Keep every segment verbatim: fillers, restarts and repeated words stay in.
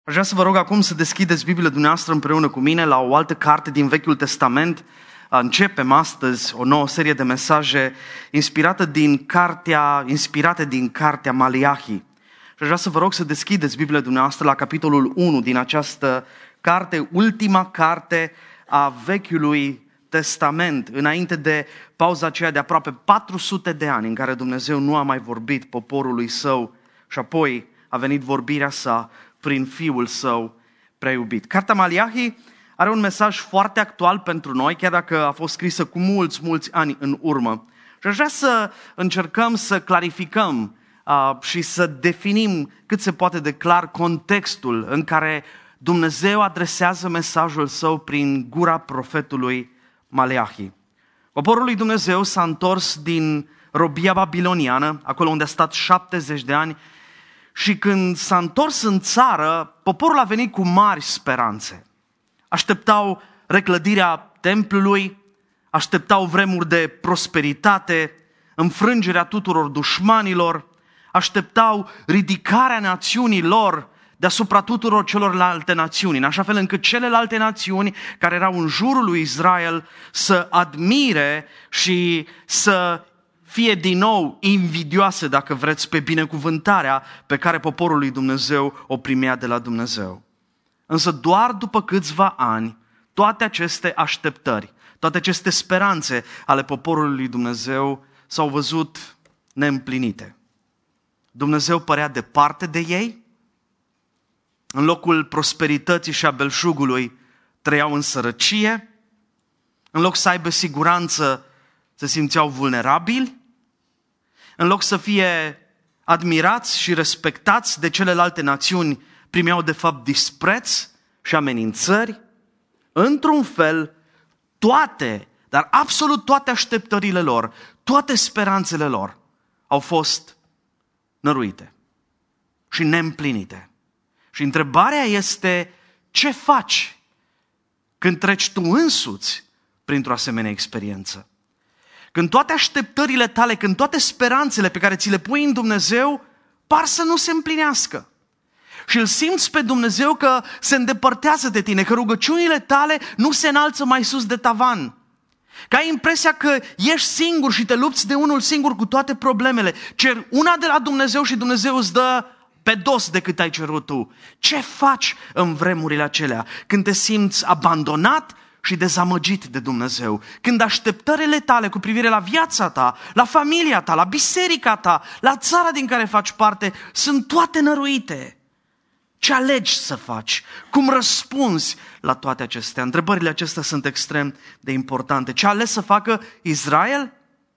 Aș vrea să vă rog acum să deschideți Biblia dumneavoastră împreună cu mine la o altă carte din Vechiul Testament. Începem astăzi o nouă serie de mesaje inspirată din cartea, inspirate din cartea Maleahi. Și aș vrea să vă rog să deschideți Biblia dumneavoastră la capitolul unu din această carte, ultima carte a Vechiului Testament, înainte de pauza aceea de aproape patru sute de ani în care Dumnezeu nu a mai vorbit poporului său și apoi a venit vorbirea sa prin Fiul Său prea iubit. Cartea Maleahi are un mesaj foarte actual pentru noi, chiar dacă a fost scrisă cu mulți, mulți ani în urmă. Și aș vrea să încercăm să clarificăm uh, și să definim cât se poate de clar contextul în care Dumnezeu adresează mesajul Său prin gura profetului Maleahi. Poporul lui Dumnezeu s-a întors din robia babiloniană, acolo unde a stat șaptezeci de ani, și când s-a întors în țară, poporul a venit cu mari speranțe. Așteptau reclădirea templului, așteptau vremuri de prosperitate, înfrângerea tuturor dușmanilor, așteptau ridicarea națiunii lor deasupra tuturor celorlalte națiuni, în așa fel încât celelalte națiuni care erau în jurul lui Israel să admire și să fie din nou invidioase, dacă vreți, pe binecuvântarea pe care poporul lui Dumnezeu o primea de la Dumnezeu. Însă doar după câțiva ani, toate aceste așteptări, toate aceste speranțe ale poporului lui Dumnezeu s-au văzut neîmplinite. Dumnezeu părea departe de ei, în locul prosperității și a belșugului trăiau în sărăcie, în loc să aibă siguranță se simțeau vulnerabili, în loc să fie admirați și respectați de celelalte națiuni, primeau de fapt dispreț și amenințări. Într-un fel, toate, dar absolut toate așteptările lor, toate speranțele lor au fost năruite și neîmplinite. Și întrebarea este, ce faci când treci tu însuți printr-o asemenea experiență? Când toate așteptările tale, când toate speranțele pe care ți le pui în Dumnezeu par să nu se împlinească. Și îl simți pe Dumnezeu că se îndepărtează de tine, că rugăciunile tale nu se înalță mai sus de tavan. Că ai impresia că ești singur și te lupți de unul singur cu toate problemele. Cer una de la Dumnezeu și Dumnezeu îți dă pe dos decât ai cerut tu. Ce faci în vremurile acelea? Când te simți abandonat și dezamăgit de Dumnezeu, când așteptările tale cu privire la viața ta, la familia ta, la biserica ta, la țara din care faci parte, sunt toate năruite. Ce alegi să faci? Cum răspunzi la toate acestea? Întrebările acestea sunt extrem de importante. Ce a ales să facă Israel?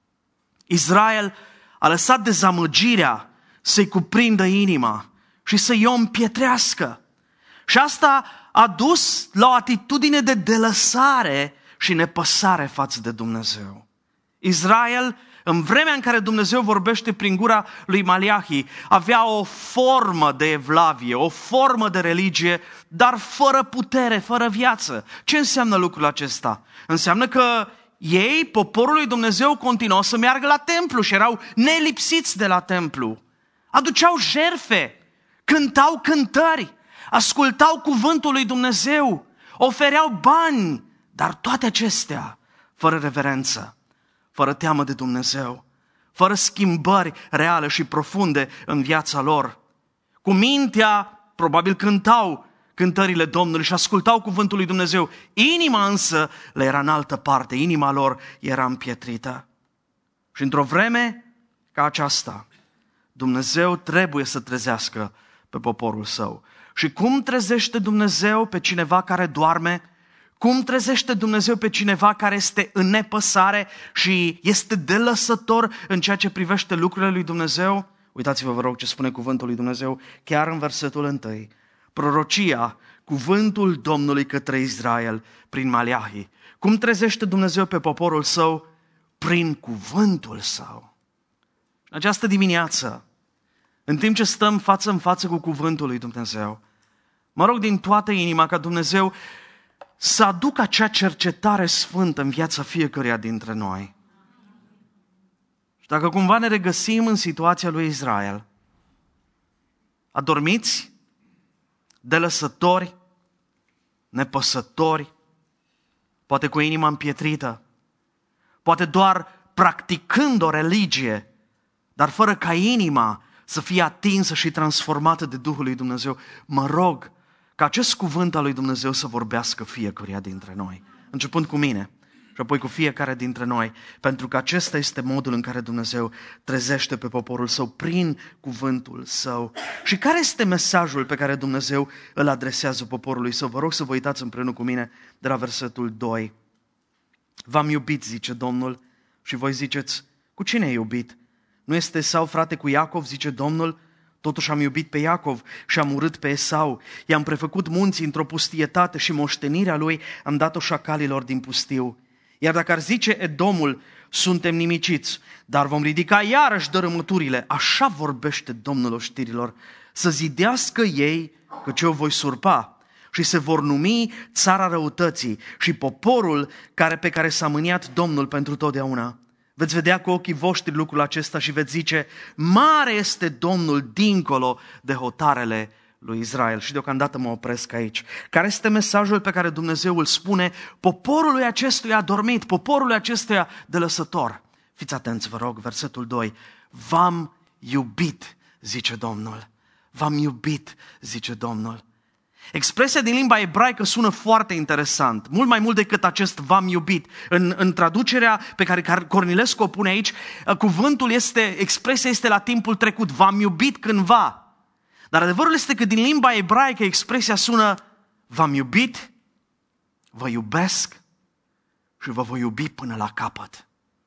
Israel a lăsat dezamăgirea să-i cuprindă inima și să-i o împietrească. Și asta a dus la o atitudine de delăsare și nepăsare față de Dumnezeu. Israel, în vremea în care Dumnezeu vorbește prin gura lui Maleahi, avea o formă de evlavie, o formă de religie, dar fără putere, fără viață. Ce înseamnă lucrul acesta? Înseamnă că ei, poporul lui Dumnezeu, continuau să meargă la templu și erau nelipsiți de la templu. Aduceau jertfe, cântau cântări, ascultau cuvântul lui Dumnezeu, ofereau bani, dar toate acestea fără reverență, fără teamă de Dumnezeu, fără schimbări reale și profunde în viața lor. Cu mintea, probabil cântau cântările Domnului și ascultau cuvântul lui Dumnezeu. Inima însă le era în altă parte, inima lor era împietrită. Și într-o vreme ca aceasta, Dumnezeu trebuie să trezească pe poporul său. Și cum trezește Dumnezeu pe cineva care doarme? Cum trezește Dumnezeu pe cineva care este în nepăsare și este delăsător în ceea ce privește lucrurile lui Dumnezeu? Uitați-vă, vă rog, ce spune cuvântul lui Dumnezeu chiar în versetul întâi. Prorocia, cuvântul Domnului către Israel prin Maleahi. Cum trezește Dumnezeu pe poporul său? Prin cuvântul său. În această dimineață, în timp ce stăm față în față cu cuvântul lui Dumnezeu, mă rog din toată inima ca Dumnezeu să aducă acea cercetare sfântă în viața fiecăruia dintre noi. Și dacă cumva ne regăsim în situația lui Israel, adormiți, delăsători, nepăsători, poate cu inima împietrită, poate doar practicând o religie, dar fără ca inima să fie atinsă și transformată de Duhul lui Dumnezeu. Mă rog ca acest cuvânt al lui Dumnezeu să vorbească fiecăruia dintre noi, începând cu mine și apoi cu fiecare dintre noi, pentru că acesta este modul în care Dumnezeu trezește pe poporul său prin cuvântul său. Și care este mesajul pe care Dumnezeu îl adresează poporului său? Vă rog să vă uitați împreună cu mine de la versetul doi. V-am iubit, zice Domnul, și voi ziceți, cu cine ai iubit? Nu este Esau frate cu Iacov, zice Domnul? Totuși am iubit pe Iacov și am urât pe Esau. I-am prefăcut munții într-o pustietate și moștenirea lui am dat-o șacalilor din pustiu. Iar dacă ar zice Edomul, suntem nimiciți, dar vom ridica iarăși dărâmăturile, așa vorbește Domnul oștirilor, să zidească ei, căci eu voi surpa, și se vor numi țara răutății și poporul care, pe care s-a mâniat Domnul pentru totdeauna. Veți vedea cu ochii voștri lucrul acesta și veți zice, mare este Domnul dincolo de hotarele lui Israel. Și deocamdată mă opresc aici. Care este mesajul pe care Dumnezeu îl spune poporului acestuia adormit, poporului acestuia delăsător? Fiți atenți, vă rog, versetul doi. V-am iubit, zice Domnul. V-am iubit, zice Domnul. Expresia din limba ebraică sună foarte interesant, mult mai mult decât acest v-am iubit. În, în traducerea pe care Cornilescu o pune aici, cuvântul este, expresia este la timpul trecut, v-am iubit cândva. Dar adevărul este că din limba ebraică expresia sună, v-am iubit, vă iubesc și vă voi iubi până la capăt.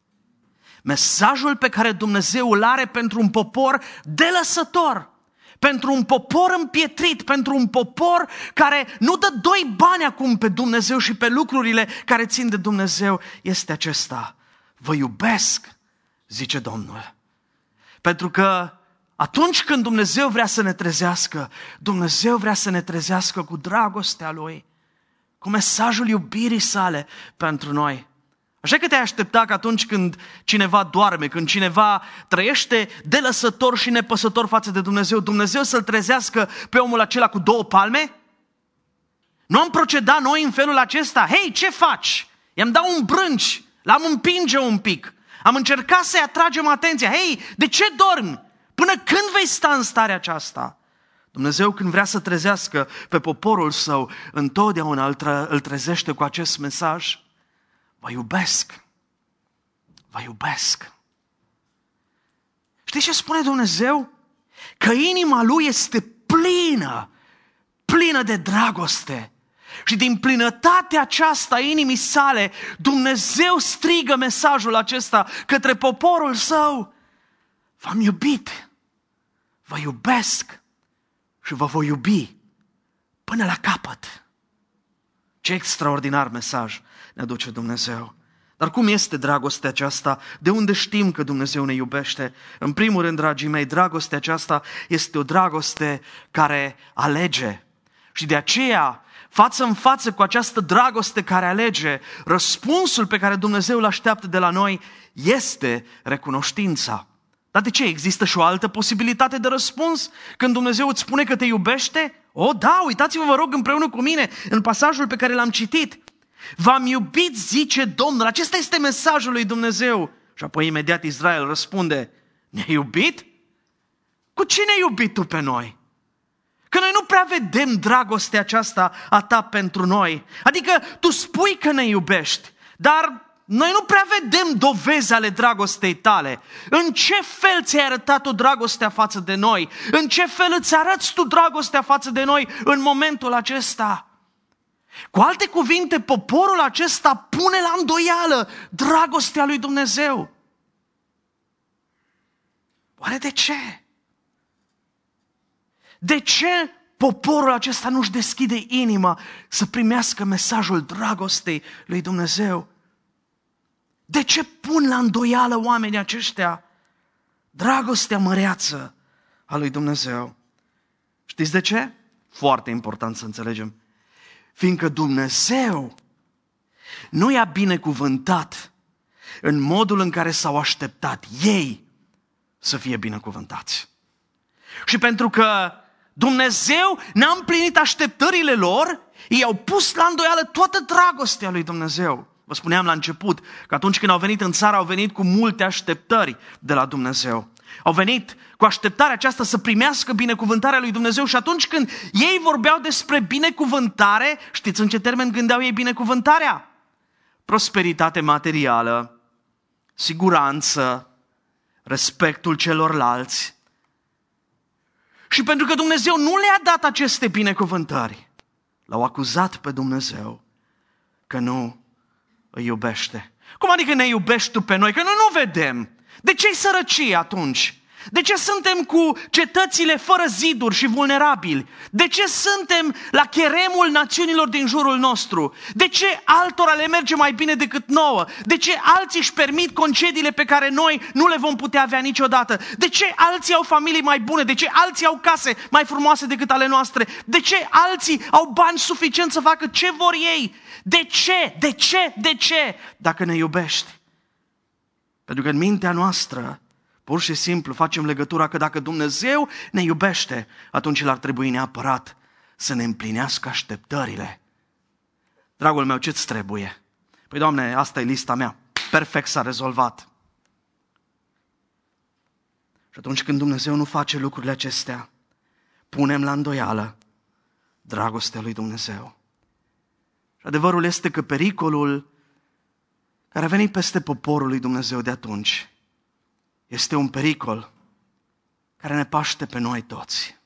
Mesajul pe care Dumnezeu îl are pentru un popor delăsător, pentru un popor împietrit, pentru un popor care nu dă doi bani acum pe Dumnezeu și pe lucrurile care țin de Dumnezeu, este acesta. Vă iubesc, zice Domnul. Pentru că atunci când Dumnezeu vrea să ne trezească, Dumnezeu vrea să ne trezească cu dragostea Lui, cu mesajul iubirii sale pentru noi. Așa că te-ai aștepta că atunci când cineva doarme, când cineva trăiește delăsător și nepăsător față de Dumnezeu, Dumnezeu să-l trezească pe omul acela cu două palme? Nu am procedat noi în felul acesta? Hei, ce faci? I-am dat un brânci, l-am împinge un pic, am încercat să-i atragem atenția. Hei, de ce dormi? Până când vei sta în starea aceasta? Dumnezeu când vrea să trezească pe poporul său, întotdeauna îl trezește cu acest mesaj. Vă iubesc, vă iubesc. Știți ce spune Dumnezeu? Că inima Lui este plină, plină de dragoste. Și din plinătatea aceasta inimii sale, Dumnezeu strigă mesajul acesta către poporul său. V-am iubit, vă iubesc și vă voi iubi până la capăt. Ce extraordinar mesaj ne aduce Dumnezeu. Dar cum este dragostea aceasta? De unde știm că Dumnezeu ne iubește? În primul rând, dragii mei, dragostea aceasta este o dragoste care alege. Și de aceea, față în față cu această dragoste care alege, răspunsul pe care Dumnezeu îl așteaptă de la noi este recunoștința. Dar de ce? Există și o altă posibilitate de răspuns? Când Dumnezeu îți spune că te iubește? O, da, uitați-vă, vă rog, împreună cu mine în pasajul pe care l-am citit. V-am iubit, zice Domnul. Acesta este mesajul lui Dumnezeu. Și apoi imediat Israel răspunde, ne-ai iubit? Cu cine ai iubit tu pe noi? Că noi nu prea vedem dragostea aceasta a ta pentru noi. Adică tu spui că ne iubești, dar noi nu prea vedem dovezi ale dragostei tale. În ce fel ți-ai arătat tu dragostea față de noi? În ce fel îți arăți tu dragostea față de noi în momentul acesta? Cu alte cuvinte, poporul acesta pune la îndoială dragostea lui Dumnezeu. Oare de ce? De ce poporul acesta nu-și deschide inima să primească mesajul dragostei lui Dumnezeu? De ce pun la îndoială oamenii aceștia dragostea măreață a lui Dumnezeu? Știți de ce? Foarte important să înțelegem. Fiindcă Dumnezeu nu i-a binecuvântat în modul în care s-au așteptat ei să fie binecuvântați. Și pentru că Dumnezeu n-a împlinit așteptările lor, ei au pus la îndoială toată dragostea lui Dumnezeu. Vă spuneam la început că atunci când au venit în țară, au venit cu multe așteptări de la Dumnezeu. Au venit cu așteptarea aceasta să primească binecuvântarea lui Dumnezeu și atunci când ei vorbeau despre binecuvântare, știți în ce termen gândeau ei binecuvântarea? Prosperitate materială, siguranță, respectul celorlalți. Și pentru că Dumnezeu nu le-a dat aceste binecuvântări, l-au acuzat pe Dumnezeu că nu îi iubește. Cum adică ne iubești tu pe noi? Că noi nu vedem. De ce-i sărăcie atunci? De ce suntem cu cetățile fără ziduri și vulnerabili? De ce suntem la cheremul națiunilor din jurul nostru? De ce altora le merge mai bine decât nouă? De ce alții își permit concediile pe care noi nu le vom putea avea niciodată? De ce alții au familii mai bune? De ce alții au case mai frumoase decât ale noastre? De ce alții au bani suficient să facă ce vor ei? De ce? De ce? De ce? Dacă ne iubești. Pentru că în mintea noastră pur și simplu facem legătura că dacă Dumnezeu ne iubește, atunci El ar trebui neapărat să ne împlinească așteptările. Dragul meu, ce-ți trebuie? Păi, Doamne, asta e lista mea. Perfect, s-a rezolvat. Și atunci când Dumnezeu nu face lucrurile acestea, punem la îndoială dragostea lui Dumnezeu. Și adevărul este că pericolul care a venit peste poporul lui Dumnezeu de atunci este un pericol care ne paște pe noi toți.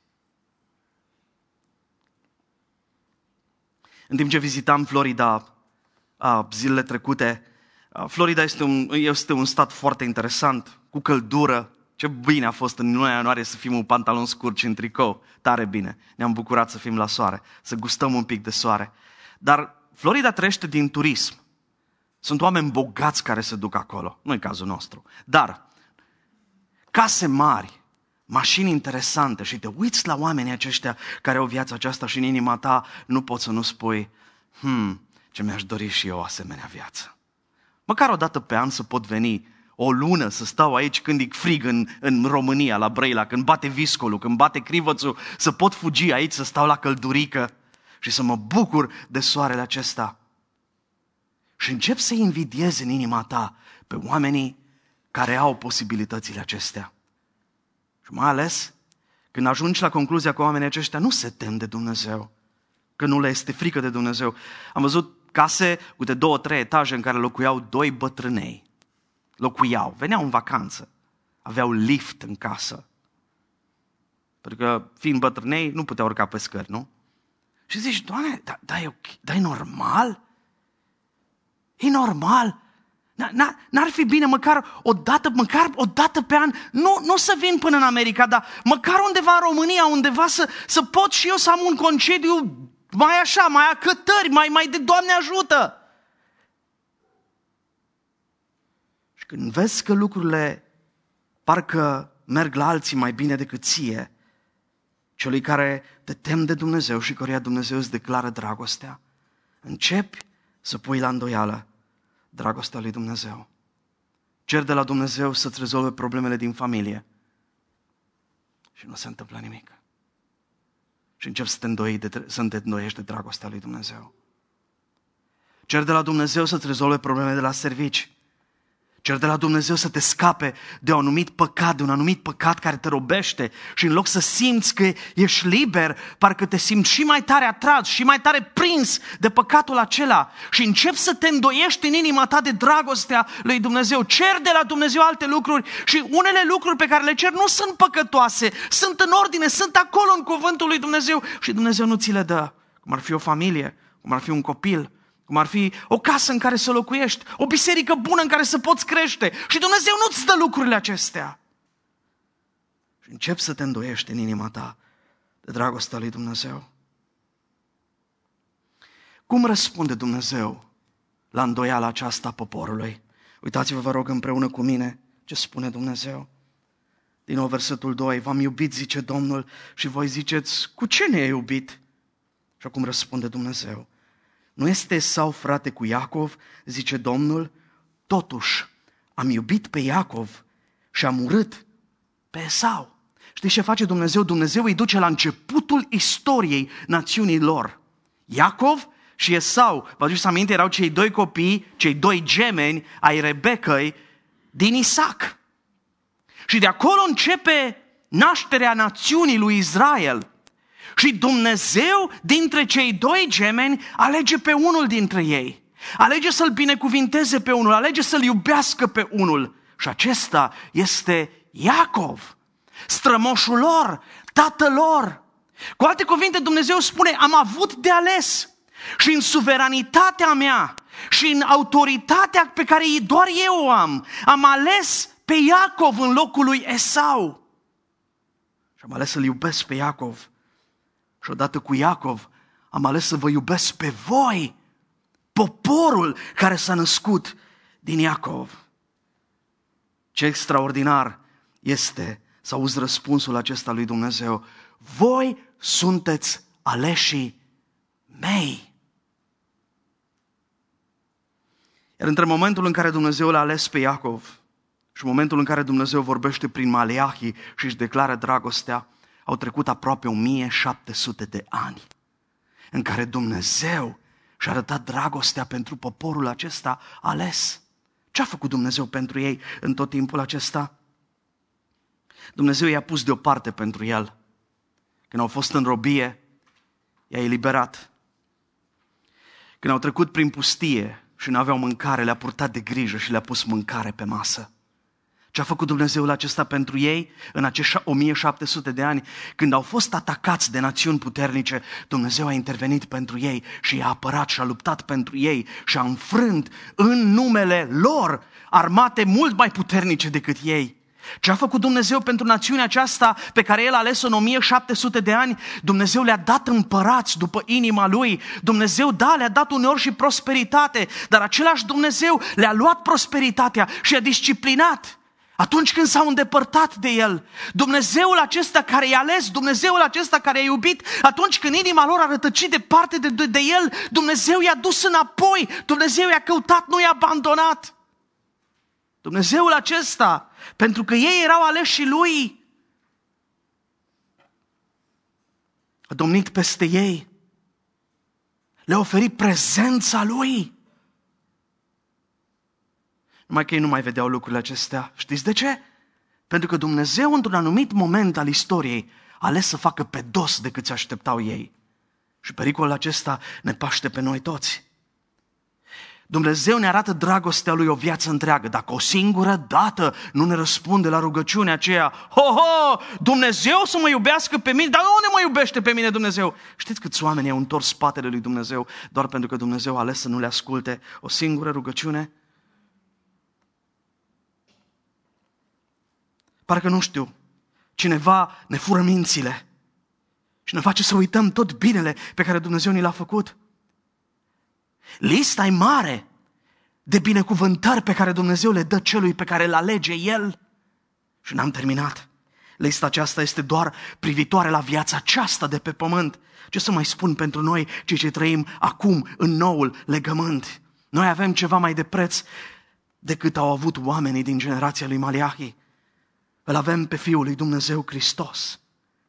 În timp ce vizitam Florida a, zilele trecute, a, Florida este un, este un stat foarte interesant, cu căldură. Ce bine a fost în luna ianuarie să fim în pantaloni scurt și în tricou. Tare bine. Ne-am bucurat să fim la soare, să gustăm un pic de soare. Dar Florida trăiește din turism. Sunt oameni bogați care se duc acolo. Nu e cazul nostru. Dar case mari, mașini interesante și te uiți la oamenii aceștia care au viața aceasta și în inima ta nu poți să nu spui hmm, ce mi-aș dori și eu o asemenea viață. Măcar o dată pe an să pot veni o lună să stau aici când e frig în, în România, la Brăila, când bate viscolul, când bate crivățul, să pot fugi aici, să stau la căldurică și să mă bucur de soarele acesta. Și încep să invidiezi în inima ta pe oamenii care au posibilitățile acestea. Și mai ales când ajungi la concluzia că oamenii aceștia nu se tem de Dumnezeu, că nu le este frică de Dumnezeu. Am văzut case cu de două, trei etaje în care locuiau doi bătrânei. Locuiau, veneau în vacanță, aveau lift în casă. Pentru că fiind bătrânei nu puteau urca pe scări, nu? Și zici, Doamne, dar da, e, da, e normal? E normal? N-ar fi bine măcar o dată, măcar o dată pe an, nu, nu să vin până în America, dar măcar undeva în România, undeva să, să pot și eu să am un concediu mai așa, mai a cătări, mai, mai de Doamne ajută. Și când vezi că lucrurile parcă merg la alții mai bine decât ție, celui care te temi de Dumnezeu și căruia Dumnezeu îți declară dragostea, începi să pui la îndoială dragostea lui Dumnezeu. Cer de la Dumnezeu să-ți rezolve problemele din familie și nu se întâmplă nimic. Și începi să te, îndoi de, să te îndoiești de dragostea lui Dumnezeu. Cer de la Dumnezeu să-ți rezolve problemele de la servici. Cer de la Dumnezeu să te scape de un anumit păcat, de un anumit păcat care te robește și în loc să simți că ești liber, parcă te simți și mai tare atras, și mai tare prins de păcatul acela și începi să te îndoiești în inima ta de dragostea lui Dumnezeu. Cer de la Dumnezeu alte lucruri și unele lucruri pe care le cer nu sunt păcătoase, sunt în ordine, sunt acolo în cuvântul lui Dumnezeu și Dumnezeu nu ți le dă. Cum ar fi o familie, cum ar fi un copil, cum ar fi o casă în care să locuiești, o biserică bună în care să poți crește. Și Dumnezeu nu-ți dă lucrurile acestea. Și începi să te îndoiești în inima ta de dragostea lui Dumnezeu. Cum răspunde Dumnezeu la îndoiala aceasta a poporului? Uitați-vă, vă rog, împreună cu mine ce spune Dumnezeu. Din nou versetul doi, v-am iubit, zice Domnul, și voi ziceți, cu ce ne-ai iubit? Și acum răspunde Dumnezeu. Nu este Esau frate cu Iacov, zice Domnul, totuși am iubit pe Iacov și am urât pe Esau. Știți ce face Dumnezeu? Dumnezeu îi duce la începutul istoriei națiunii lor. Iacov și Esau, vă aduceți aminte, erau cei doi copii, cei doi gemeni ai Rebecăi din Isaac. Și de acolo începe nașterea națiunii lui Israel. Și Dumnezeu, dintre cei doi gemeni, alege pe unul dintre ei. Alege să-l binecuvinteze pe unul, alege să-l iubească pe unul. Și acesta este Iacov, strămoșul lor, tatăl lor. Cu alte cuvinte, Dumnezeu spune, am avut de ales și în suveranitatea mea și în autoritatea pe care doar eu o am, am ales pe Iacov în locul lui Esau. Și am ales să-l iubesc pe Iacov. Și odată cu Iacov am ales să vă iubesc pe voi, poporul care s-a născut din Iacov. Ce extraordinar este să auzi răspunsul acesta lui Dumnezeu. Voi sunteți aleșii mei. Iar între momentul în care Dumnezeu l-a ales pe Iacov și momentul în care Dumnezeu vorbește prin Maleahi și își declară dragostea, au trecut aproape o mie șapte sute de ani în care Dumnezeu și-a arătat dragostea pentru poporul acesta ales. Ce a făcut Dumnezeu pentru ei în tot timpul acesta? Dumnezeu i-a pus deoparte pentru el. Când au fost în robie, i-a eliberat. Când au trecut prin pustie și nu aveau mâncare, le-a purtat de grijă și le-a pus mâncare pe masă. Ce a făcut Dumnezeul acesta pentru ei în acești o mie șapte sute de ani? Când au fost atacați de națiuni puternice, Dumnezeu a intervenit pentru ei și i-a apărat și a luptat pentru ei și a înfrânt în numele lor armate mult mai puternice decât ei. Ce a făcut Dumnezeu pentru națiunea aceasta pe care El a ales în o mie șapte sute de ani? Dumnezeu le-a dat împărați după inima Lui. Dumnezeu, da, le-a dat uneori și prosperitate, dar același Dumnezeu le-a luat prosperitatea și a disciplinat atunci când s-au îndepărtat de El. Dumnezeul acesta care i-a ales, Dumnezeul acesta care i-a iubit, atunci când inima lor a rătăcit departe de, de, de El, Dumnezeu i-a dus înapoi, Dumnezeu i-a căutat, nu i-a abandonat. Dumnezeul acesta, pentru că ei erau aleșii Lui, a domnit peste ei, le-a oferit prezența Lui. Numai că ei nu mai vedeau lucrurile acestea. Știți de ce? Pentru că Dumnezeu, într-un anumit moment al istoriei, a ales să facă pe dos decât se așteptau ei. Și pericolul acesta ne paște pe noi toți. Dumnezeu ne arată dragostea Lui o viață întreagă. Dacă o singură dată nu ne răspunde la rugăciunea aceea, ho, ho, Dumnezeu să mă iubească pe mine, dar nu ne mă iubește pe mine Dumnezeu. Știți câți oameni au întors spatele lui Dumnezeu doar pentru că Dumnezeu a ales să nu le asculte o singură rugăciune? Parcă nu știu, cineva ne fură mințile și ne face să uităm tot binele pe care Dumnezeu ni l-a făcut. Lista e mare de binecuvântări pe care Dumnezeu le dă celui pe care îl alege El. Și n-am terminat. Lista aceasta este doar privitoare la viața aceasta de pe pământ. Ce să mai spun pentru noi, cei ce trăim acum în noul legământ? Noi avem ceva mai de preț decât au avut oamenii din generația lui Maleahi. Îl avem pe Fiul lui Dumnezeu Hristos,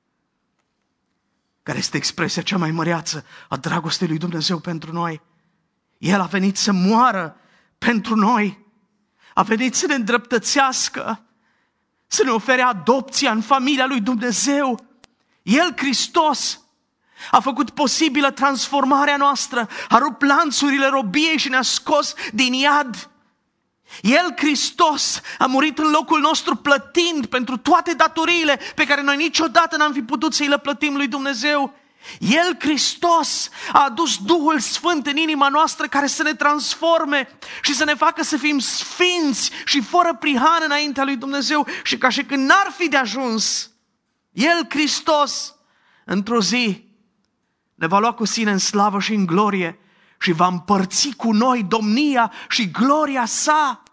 care este expresia cea mai măreață a dragostei lui Dumnezeu pentru noi. El a venit să moară pentru noi, a venit să ne îndreptățească, să ne ofere adopția în familia lui Dumnezeu. El, Hristos, a făcut posibilă transformarea noastră, a rupt lanțurile robiei și ne-a scos din iad. El, Hristos, a murit în locul nostru plătind pentru toate datoriile pe care noi niciodată n-am fi putut să-i le plătim lui Dumnezeu. El, Hristos, a adus Duhul Sfânt în inima noastră care să ne transforme și să ne facă să fim sfinți și fără prihană înaintea lui Dumnezeu. Și ca și când n-ar fi de ajuns, El, Hristos, într-o zi ne va lua cu sine în slavă și în glorie și va împărți cu noi domnia și gloria sa.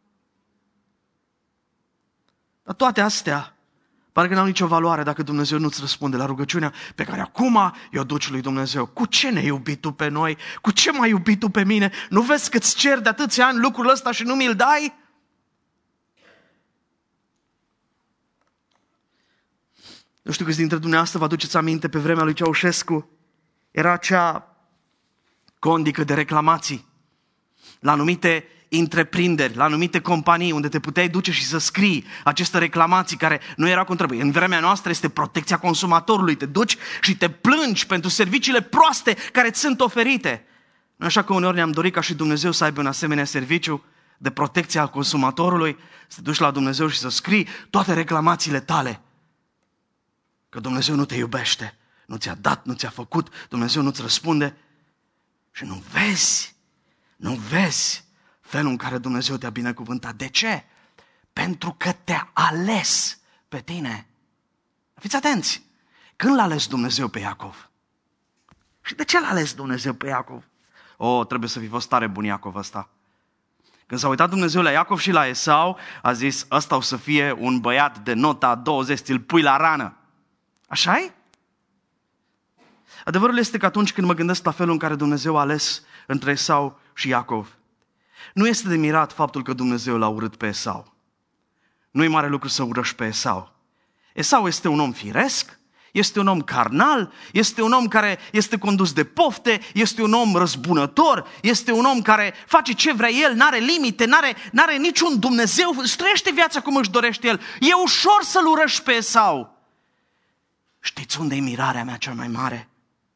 Dar toate astea parcă n-au nicio valoare dacă Dumnezeu nu-ți răspunde la rugăciunea pe care acum i-o duci lui Dumnezeu. Cu ce ne-ai iubit tu pe noi? Cu ce m-ai iubit tu pe mine? Nu vezi că-ți cer de atâția ani lucrul ăsta și nu mi-l dai? Nu știu câți dintre dumneavoastră vă aduceți aminte, pe vremea lui Ceaușescu era acea condică de reclamații la anumite întreprinderi, la anumite companii unde te puteai duce și să scrii aceste reclamații care nu erau cum trebuie. În vremea noastră este protecția consumatorului. Te duci și te plângi pentru serviciile proaste care ți sunt oferite. Nu așa că uneori ne-am dorit ca și Dumnezeu să aibă un asemenea serviciu de protecție al consumatorului, să te duci la Dumnezeu și să scrii toate reclamațiile tale. Că Dumnezeu nu te iubește, nu ți-a dat, nu ți-a făcut, Dumnezeu nu-ți răspunde. Și nu vezi, nu vezi felul în care Dumnezeu te-a binecuvântat. De ce? Pentru că te-a ales pe tine. Fiți atenți! Când l-a ales Dumnezeu pe Iacov? Și de ce l-a ales Dumnezeu pe Iacov? O, trebuie să fi fost tare bun Iacov ăsta. Când s-a uitat Dumnezeu la Iacov și la Esau, a zis, ăsta o să fie un băiat de nota douăzeci, îl pui la rană. Așa-i? Adevărul este că atunci când mă gândesc la felul în care Dumnezeu a ales între Esau și Iacov, nu este de mirat faptul că Dumnezeu l-a urât pe Esau. Nu e mare lucru să urăști pe Esau. Esau este un om firesc, este un om carnal, este un om care este condus de pofte, este un om răzbunător, este un om care face ce vrea el, n-are limite, n-are, n-are niciun Dumnezeu, își trăiește viața cum își dorește el. E ușor să-l urăști pe Esau. Știți unde e mirarea mea cea mai mare?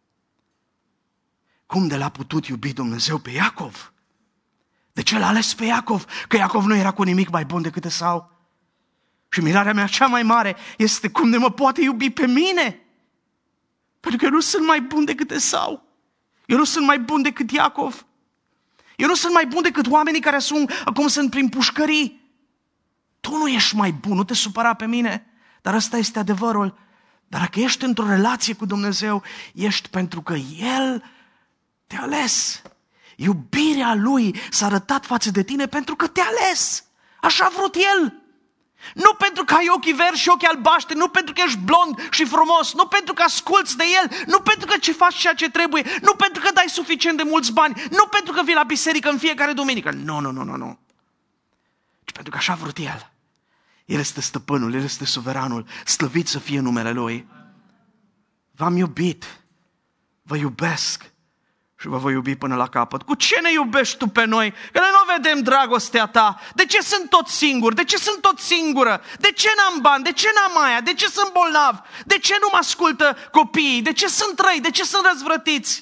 Cum de l-a putut iubi Dumnezeu pe Iacov? De ce l-a ales pe Iacov? Că Iacov nu era cu nimic mai bun decât Esau. Și mirarea mea cea mai mare este cum de mă poate iubi pe mine. Pentru că eu nu sunt mai bun decât Esau. Eu nu sunt mai bun decât Iacov. Eu nu sunt mai bun decât oamenii care sunt, acum sunt prin pușcării. Tu nu ești mai bun, nu te supăra pe mine. Dar ăsta este adevărul. Dar dacă ești într-o relație cu Dumnezeu, ești pentru că El te-a ales. Iubirea Lui s-a arătat față de tine pentru că te-a ales. Așa a vrut El. Nu pentru că ai ochii verzi și ochii albaștri, nu pentru că ești blond și frumos, nu pentru că asculți de El, nu pentru că ce faci ceea ce trebuie, nu pentru că dai suficient de mulți bani, nu pentru că vii la biserică în fiecare duminică. Nu, nu, nu, nu, nu. Ci pentru că așa a vrut El. El este stăpânul, El este suveranul, slăvit să fie numele Lui. V-am iubit, vă iubesc și vă voi iubi până la capăt. Cu ce ne iubești tu pe noi? Că noi nu vedem dragostea ta. De ce sunt tot singur? De ce sunt tot singură? De ce n-am bani? De ce n-am aia? De ce sunt bolnav? De ce nu mă ascultă copiii? De ce sunt răi? De ce sunt răzvrătiți?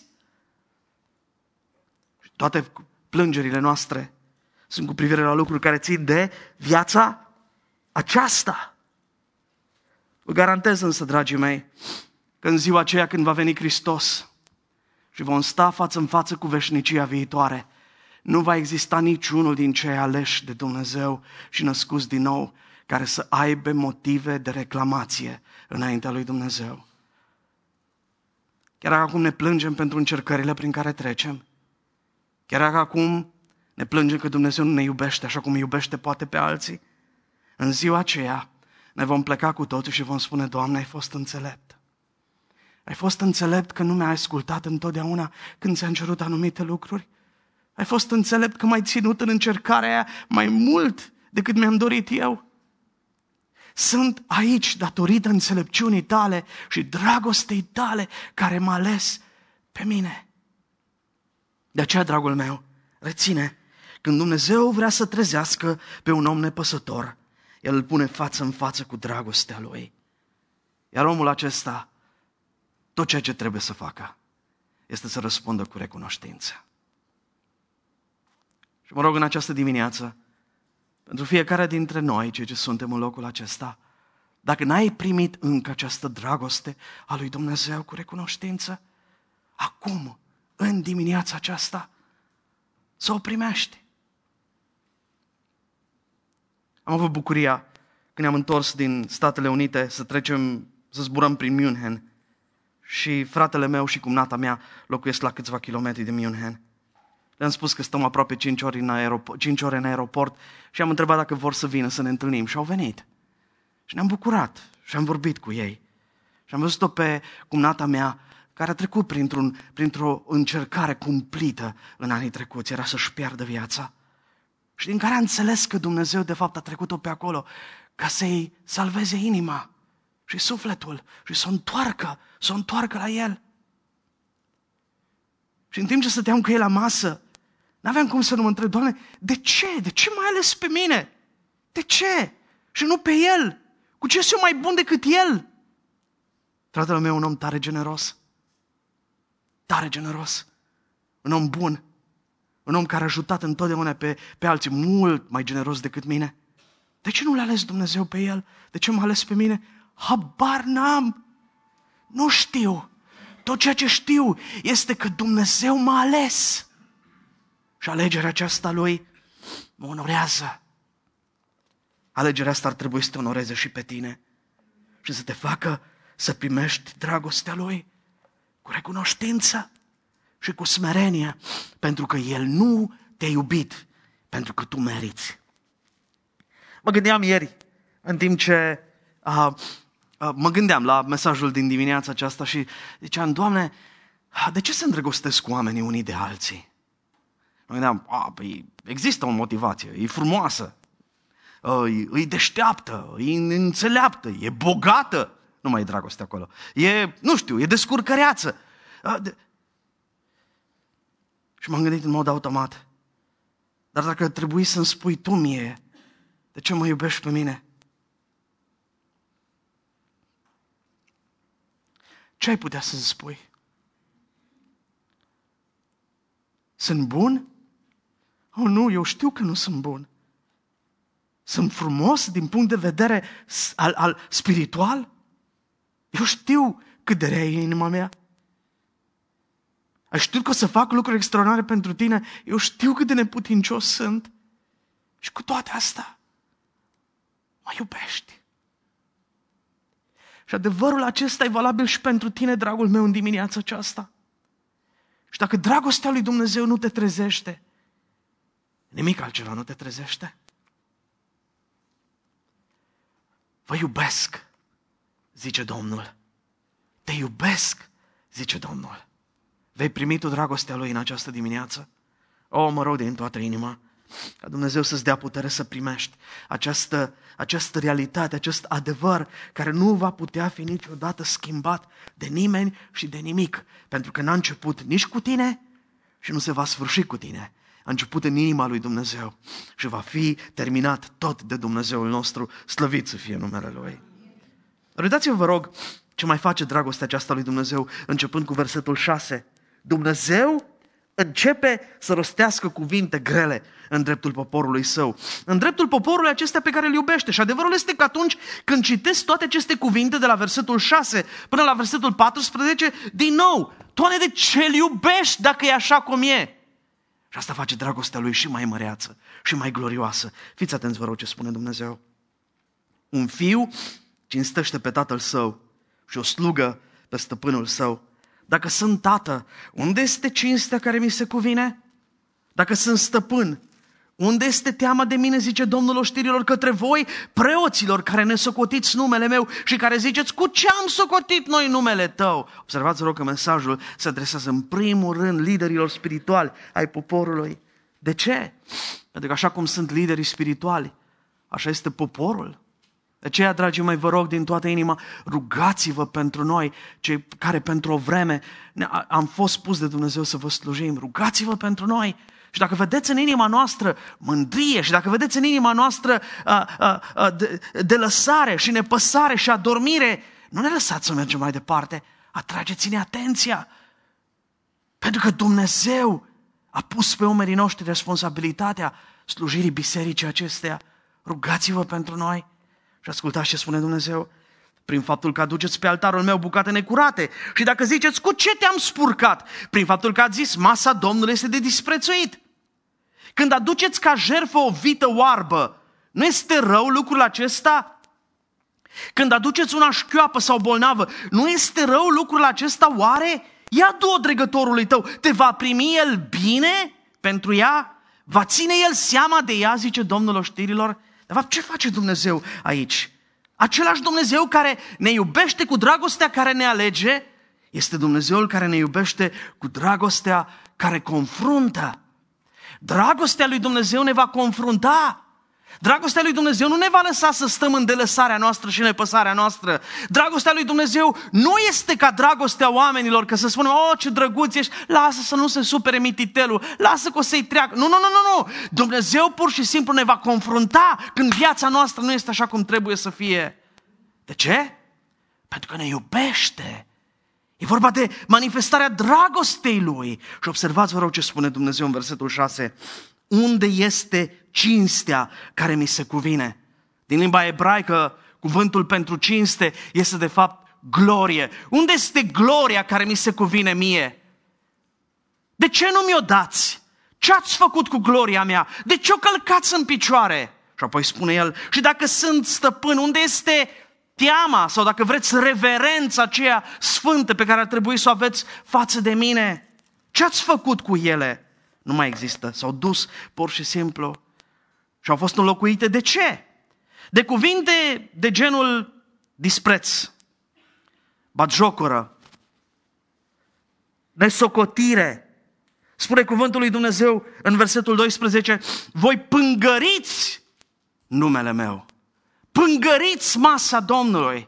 Toate plângerile noastre sunt cu privire la lucruri care țin de viața aceasta. Vă garantez însă, dragii mei, că în ziua aceea când va veni Hristos și vom sta față în față cu veșnicia viitoare, nu va exista niciunul din cei aleși de Dumnezeu și născuți din nou care să aibă motive de reclamație înaintea lui Dumnezeu. Chiar dacă acum ne plângem pentru încercările prin care trecem, chiar dacă acum ne plângem că Dumnezeu nu ne iubește așa cum iubește poate pe alții, în ziua aceea ne vom pleca cu totul și vom spune, Doamne, ai fost înțelept. Ai fost înțelept că nu mi-ai ascultat întotdeauna când ți-am cerut anumite lucruri. Ai fost înțelept că m-ai ținut în încercarea aia mai mult decât mi-am dorit eu. Sunt aici datorită înțelepciunii tale și dragostei tale care m-a ales pe mine. De aceea, dragul meu, reține, când Dumnezeu vrea să trezească pe un om nepăsător, El îl pune față în față cu dragostea Lui. Iar omul acesta, tot ceea ce trebuie să facă este să răspundă cu recunoștință. Și mă rog în această dimineață, pentru fiecare dintre noi, cei ce suntem în locul acesta, dacă n-ai primit încă această dragoste a lui Dumnezeu cu recunoștință, acum, în dimineața aceasta, să o primești. Am avut bucuria, când ne-am întors din Statele Unite, să trecem, să zburăm prin München. Și fratele meu și cumnata mea locuiesc la câțiva kilometri de München. Le-am spus că stăm aproape cinci ore în aeroport, cinci ore în aeroport și am întrebat dacă vor să vină să ne întâlnim și au venit. Și ne-am bucurat și am vorbit cu ei. Și am văzut-o pe cumnata mea care a trecut printr-un, printr-o încercare cumplită în anii trecuți, era să-și piardă viața. Și din care a înțeles că Dumnezeu de fapt a trecut-o pe acolo ca să-i salveze inima. și sufletul și să o întoarcă, să o întoarcă la El. Și în timp ce stăteam cu El la masă, n-aveam cum să nu mă întreb, Doamne, de ce? De ce m-ai ales pe mine? De ce? Și nu pe El? Cu ce sunt eu mai bun decât El? Fratele meu, un om tare generos. Tare generos. Un om bun. Un om care a ajutat întotdeauna pe, pe alții mult mai generos decât mine. De ce nu l-a ales Dumnezeu pe El? De ce m-a ales pe mine? Habar n-am. Nu știu. Tot ceea ce știu este că Dumnezeu m-a ales. Și alegerea aceasta Lui mă onorează. Alegerea asta ar trebui să te onoreze și pe tine. Și să te facă să primești dragostea Lui cu recunoștință și cu smerenie, pentru că El nu te-a iubit, pentru că tu meriți. Mă gândeam ieri, în timp ce uh, uh, mă gândeam la mesajul din dimineața aceasta și ziceam, Doamne, de ce se îndrăgostesc cu oamenii unii de alții? Mă gândeam, a, păi există o motivație, e frumoasă, uh, e deșteaptă, e înțeleaptă, e bogată. Nu mai e dragoste acolo. E, nu știu, e descurcăreață. Uh, de... Și m-am gândit în mod automat, dar dacă trebuie să-mi spui tu mie, de ce mă iubești pe mine? Ce ai putea să-mi spui? Sunt bun? Oh, nu, eu știu că nu sunt bun. Sunt frumos din punct de vedere al, al spiritual? Eu știu cât de rea e inima mea. Ai știut că o să fac lucruri extraordinare pentru tine? Eu știu cât de neputincios sunt. Și cu toate astea, mă iubești. Și adevărul acesta e valabil și pentru tine, dragul meu, în dimineața aceasta. Și dacă dragostea lui Dumnezeu nu te trezește, nimic altceva nu te trezește. Vă iubesc, zice Domnul. Te iubesc, zice Domnul. Vei primi tu dragostea Lui în această dimineață? O, mă rog din toată inima, ca Dumnezeu să-ți dea putere să primești această, această realitate, acest adevăr care nu va putea fi niciodată schimbat de nimeni și de nimic, pentru că n-a început nici cu tine și nu se va sfârși cu tine. A început în inima lui Dumnezeu și va fi terminat tot de Dumnezeul nostru, slăvit să fie numele Lui. Uitați-vă, vă rog, ce mai face dragostea aceasta lui Dumnezeu, începând cu versetul șase. Dumnezeu începe să rostească cuvinte grele în dreptul poporului său, în dreptul poporului acesta pe care îl iubește. Și adevărul este că atunci când citesc toate aceste cuvinte de la versetul șase până la versetul paisprezece, din nou, Doamne, de ce îl iubești dacă e așa cum e? Și asta face dragostea Lui și mai măreață și mai glorioasă. Fiți atenți, vă rog, ce spune Dumnezeu. Un fiu cinstește pe tatăl său și o slugă pe stăpânul său. Dacă sunt tată, unde este cinstea care mi se cuvine? Dacă sunt stăpân, unde este teama de mine, zice Domnul oștirilor, către voi, preoților care ne socotiți numele meu și care ziceți, cu ce am socotit noi numele tău? Observați, rog, că mesajul se adresează în primul rând liderilor spirituali ai poporului. De ce? Pentru că așa cum sunt liderii spirituali, așa este poporul. De aceea, dragii mei, vă rog din toată inima, rugați-vă pentru noi, cei care pentru o vreme am fost pus de Dumnezeu să vă slujim. Rugați-vă pentru noi. Și dacă vedeți în inima noastră mândrie și dacă vedeți în inima noastră a, a, a, de, de lăsare și nepăsare și adormire, nu ne lăsați să mergem mai departe. Atrageți-ne atenția. Pentru că Dumnezeu a pus pe umerii noștri responsabilitatea slujirii bisericii acesteia. Rugați-vă pentru noi. Și ascultați ce spune Dumnezeu. Prin faptul că aduceți pe altarul meu bucate necurate. Și dacă ziceți, cu ce te-am spurcat? Prin faptul că ați zis, masa Domnului este de disprețuit. Când aduceți ca jertfă o vită oarbă, nu este rău lucrul acesta? Când aduceți una șchioapă sau bolnavă, nu este rău lucrul acesta oare? Ia du-o dregătorului tău, te va primi el bine pentru ea? Va ține el seama de ea, zice Domnul oștirilor? De fapt, ce face Dumnezeu aici? Același Dumnezeu care ne iubește cu dragostea care ne alege, este Dumnezeul care ne iubește cu dragostea care confruntă. Dragostea lui Dumnezeu ne va confrunta. Dragostea lui Dumnezeu nu ne va lăsa să stăm în delăsarea noastră și în nepăsarea noastră. Dragostea lui Dumnezeu nu este ca dragostea oamenilor, că să spunem, oh, ce drăguț ești, lasă să nu se supere mititelul, lasă că o să-i treacă. Nu, nu, nu, nu, nu. Dumnezeu pur și simplu ne va confrunta când viața noastră nu este așa cum trebuie să fie. De ce? Pentru că ne iubește. E vorba de manifestarea dragostei lui. Și observați, vă rog, ce spune Dumnezeu în versetul șase. Unde este cinstea care mi se cuvine? Din limba ebraică, cuvântul pentru cinste este de fapt glorie. Unde este gloria care mi se cuvine mie? De ce nu mi-o dați? Ce ați făcut cu gloria mea? De ce o călcați în picioare? Și apoi spune el, și dacă sunt stăpân, unde este teama sau, dacă vreți, reverența aceea sfântă pe care ar trebui să o aveți față de mine? Ce ați făcut cu ele? Nu mai există. S-au dus pur și simplu și au fost înlocuite. De ce? De cuvinte de genul dispreț, batjocură, nesocotire. Spune cuvântul lui Dumnezeu în versetul doisprezece, voi pângăriți numele meu. Pângăriți masa Domnului.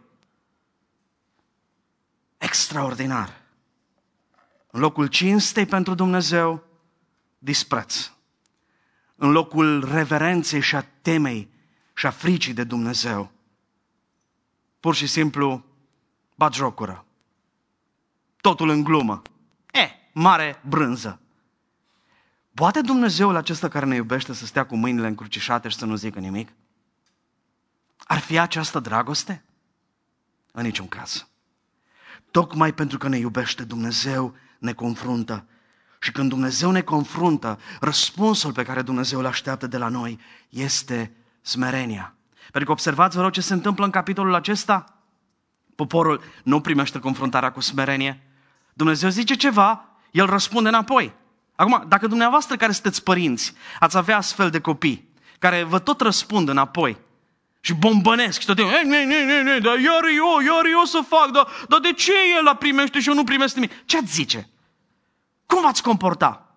Extraordinar. În locul cinstei pentru Dumnezeu, dispreț. În locul reverenței și a temei și a fricii de Dumnezeu, pur și simplu batjocură. Totul în glumă. E, mare brânză. Poate Dumnezeul acesta care ne iubește să stea cu mâinile încrucișate și să nu zică nimic? Ar fi această dragoste? În niciun caz. Tocmai pentru că ne iubește, Dumnezeu ne confruntă. Și când Dumnezeu ne confruntă, răspunsul pe care Dumnezeu îl așteaptă de la noi este smerenia. Pentru că observați, vă rog, ce se întâmplă în capitolul acesta? Poporul nu primește confruntarea cu smerenie. Dumnezeu zice ceva, El răspunde înapoi. Acum, dacă dumneavoastră care sunteți părinți, ați avea astfel de copii, care vă tot răspund înapoi și bombănesc și tot timpul, ne, ne, ne, ne, dar iar eu, iar eu să fac, dar, dar de ce El la primește și eu nu primesc nimic? Ce ați zice? Cum v-ați comporta?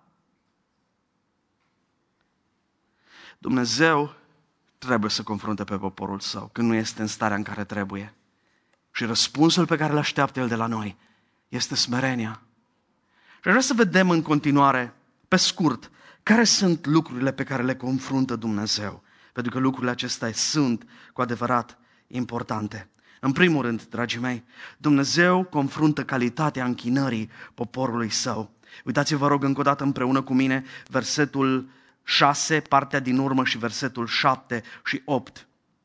Dumnezeu trebuie să confrunte pe poporul său când nu este în starea în care trebuie. Și răspunsul pe care îl așteaptă El de la noi este smerenia. Și vreau să vedem în continuare, pe scurt, care sunt lucrurile pe care le confruntă Dumnezeu. Pentru că lucrurile acestea sunt cu adevărat importante. În primul rând, dragii mei, Dumnezeu confruntă calitatea închinării poporului său. Uitați-vă, vă rog, încă o dată împreună cu mine versetul șase, partea din urmă, și versetul șapte și opt.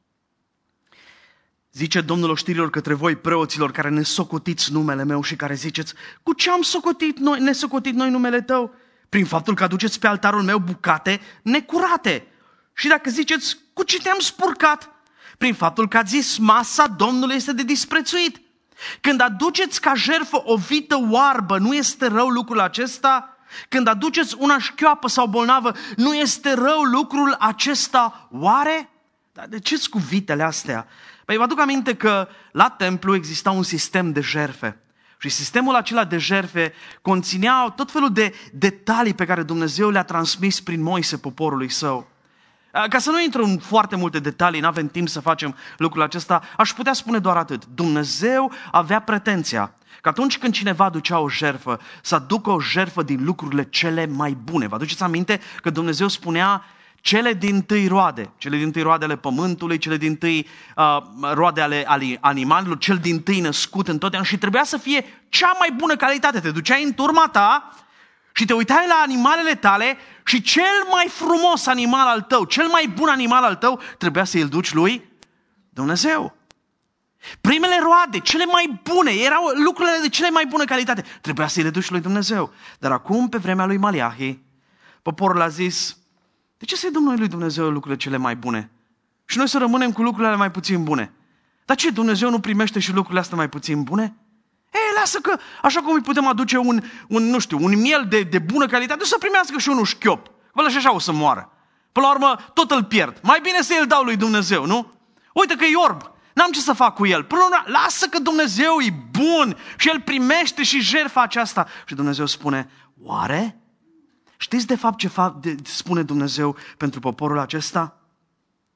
Zice Domnul oștirilor către voi, preoților, care ne socotiți numele meu și care ziceți, cu ce am socotit noi, ne socotit noi numele tău? Prin faptul că aduceți pe altarul meu bucate necurate. Și dacă ziceți, cu ce te-am spurcat? Prin faptul că ați zis, masa Domnului este de disprețuit. Când aduceți ca jertfă o vită oarbă, nu este rău lucrul acesta? Când aduceți una șchioapă sau bolnavă, nu este rău lucrul acesta oare? Dar de ce-s cu vitele astea? Păi vă aduc aminte că la templu exista un sistem de jertfe. Și sistemul acela de jertfe conținea tot felul de detalii pe care Dumnezeu le-a transmis prin Moise poporului său. Ca să nu intru în foarte multe detalii, nu avem timp să facem lucrul acesta, aș putea spune doar atât. Dumnezeu avea pretenția că atunci când cineva ducea o jertfă, să aducă o jertfă din lucrurile cele mai bune. Vă aduceți aminte că Dumnezeu spunea cele dintâi roade, cele dintâi roade ale pământului, cele dintâi uh, roade ale, ale animalelor, cel dintâi născut întotdeauna, și trebuia să fie cea mai bună calitate. Te duceai în turma ta și te uitai la animalele tale și cel mai frumos animal al tău, cel mai bun animal al tău, trebuia să îl duci lui Dumnezeu. Primele roade, cele mai bune, erau lucrurile de cele mai bună calitate, trebuia să le duci lui Dumnezeu. Dar acum, pe vremea lui Maliahi, poporul a zis, de ce să-i dăm noi lui Dumnezeu lucrurile cele mai bune? Și noi să rămânem cu lucrurile mai puțin bune. Dar ce, Dumnezeu nu primește și lucrurile astea mai puțin bune? Ei, lasă că, așa cum îi putem aduce un, un nu știu, un miel de, de bună calitate, să primească și unul șchiop. Bă, și așa o să moară. Până la urmă, tot îl pierd. Mai bine să îl dau lui Dumnezeu, nu? Uite că e orb. N-am ce să fac cu el. Până la urmă, lasă că Dumnezeu e bun și El primește și jertfa aceasta. Și Dumnezeu spune, oare? Știți de fapt ce fapt de, spune Dumnezeu pentru poporul acesta?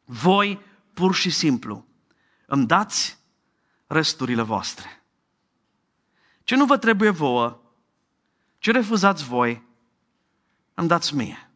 voi pur și simplu îmi dați resturile voastre. Ce nu vă trebuie vouă, ce refuzați voi, îmi dați mie.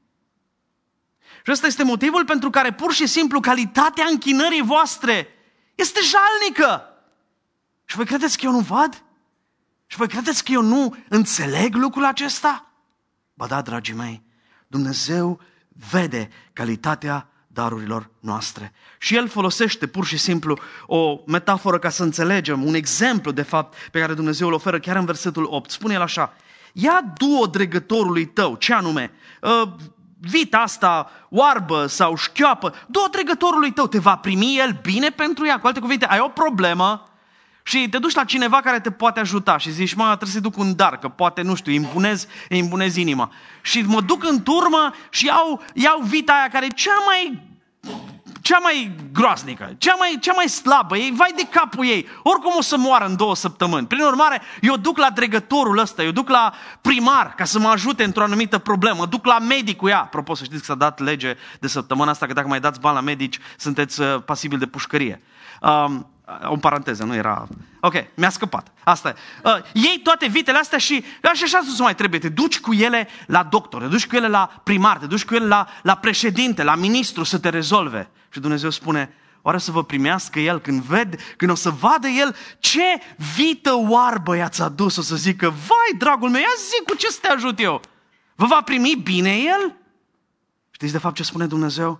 Și ăsta este motivul pentru care pur și simplu calitatea închinării voastre este jalnică. Și voi credeți că eu nu văd? Și voi credeți că eu nu înțeleg lucrul acesta? Ba da, dragii mei, Dumnezeu vede calitatea darurilor noastre. Și El folosește pur și simplu o metaforă ca să înțelegem, un exemplu de fapt pe care Dumnezeu îl oferă chiar în versetul opt. Spune El așa: ia du-o dregătorului tău, ce anume? Uh, vita asta oarbă sau șchioapă, du-o dregătorului tău, te va primi El bine pentru ea. Cu alte cuvinte, ai o problemă și te duci la cineva care te poate ajuta și zici: mă, trebuie să-i duc un dar, că poate, nu știu, îi îmbunezi, îi îmbunezi inima. Și mă duc în turmă și iau, iau vita aia care e cea mai, cea mai groaznică, cea mai, cea mai slabă, ei, vai de capul ei, oricum o să moară în două săptămâni. Prin urmare, eu duc la dregătorul ăsta, eu duc la primar ca să mă ajute într-o anumită problemă, duc la medicul ea. Apropo, să știți că s-a dat lege de săptămâna asta că dacă mai dați bani la medici, sunteți uh, pasibili de pușcărie. Um, o paranteză, nu era... Ok, mi-a scăpat. Asta e. Uh, iei toate vitele astea și așa așa nu mai trebuie. Te duci cu ele la doctor, te duci cu ele la primar, te duci cu ele la, la președinte, la ministru să te rezolve. Și Dumnezeu spune: oare să vă primească El când ved, când o să vadă El ce vită oarbă i-ați adus, o să zică: vai, dragul meu, ia zi cu ce să te ajut eu. Vă va primi bine El? Știți de fapt ce spune Dumnezeu?